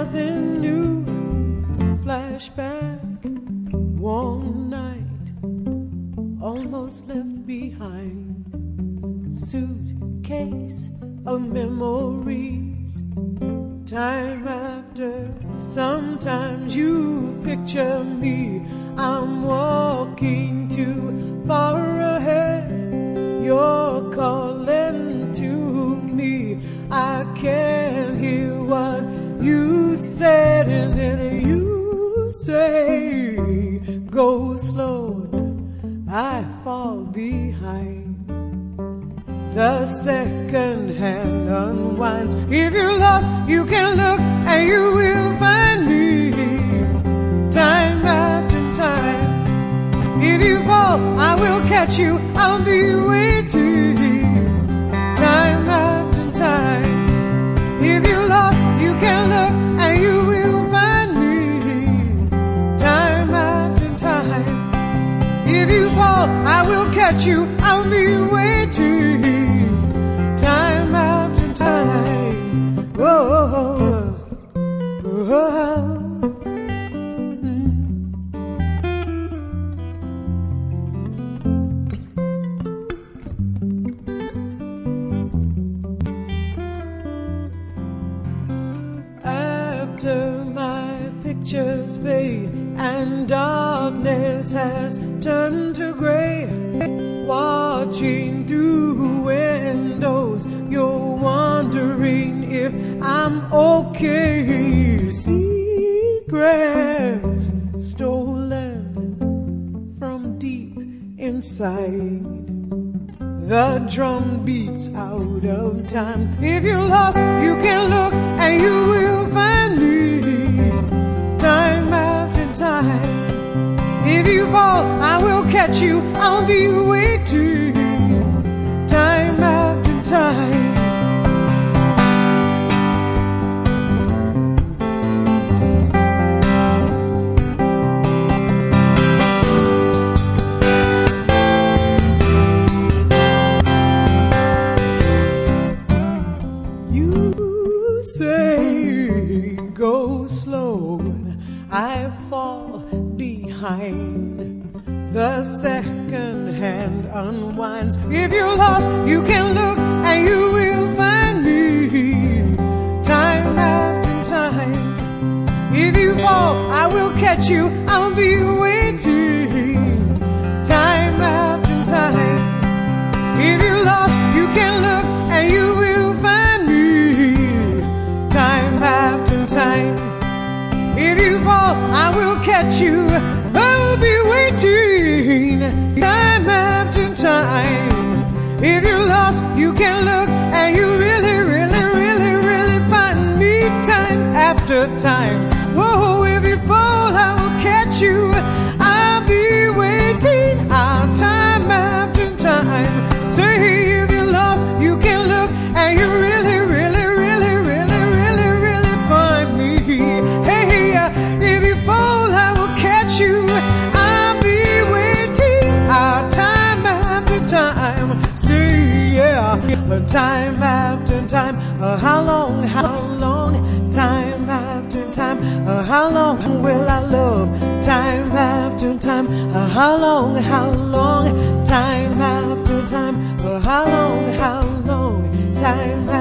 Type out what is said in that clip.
nothing new. Flashback, one night, almost left behind. Suitcase of memories. Time after, sometimes you picture me. I'm walking too far ahead. You're calling to me. I can't hear what you said, and then you say, go slow, I fall behind. The second hand unwinds. If you're lost, you can look and you will find me. Time after time. If you fall, I will catch you. I'll be waiting. Time after time. If you're lost, you can look and you will find me. Time after time. If you fall, I will catch you. I'll be waiting. Time after time. Oh, oh, oh. After my pictures fade and darkness has turned to gray, watching through windows, you're wondering if I'm okay. Secrets stolen from deep inside. The drum beats out of time. If you're lost, you can look and you will find me. Time after time. If you fall, I will catch you. I'll be waiting. Time after time. Say, go slow, I fall behind. The second hand unwinds. If you're lost, you can look and you will find me. Time after time. If you fall, I will catch you. I'll be waiting. Time after time. If you're lost, you can look and you will find me. Time after time. If you fall, I will catch you. I'll be waiting. Time after time. If you're lost, you can look and you really, really, really, really find me. Time after time. Whoa, if you fall, I will catch you. I'll be waiting. Time after time. Say, if you're lost, you can look and you really, really, really, really, really, really find me. Hey, if you fall, I will catch you. I'll be waiting. Time after time. See, yeah, time after time. How long, time after time. How long will I love? Time after time. How long, time after time. How long, time after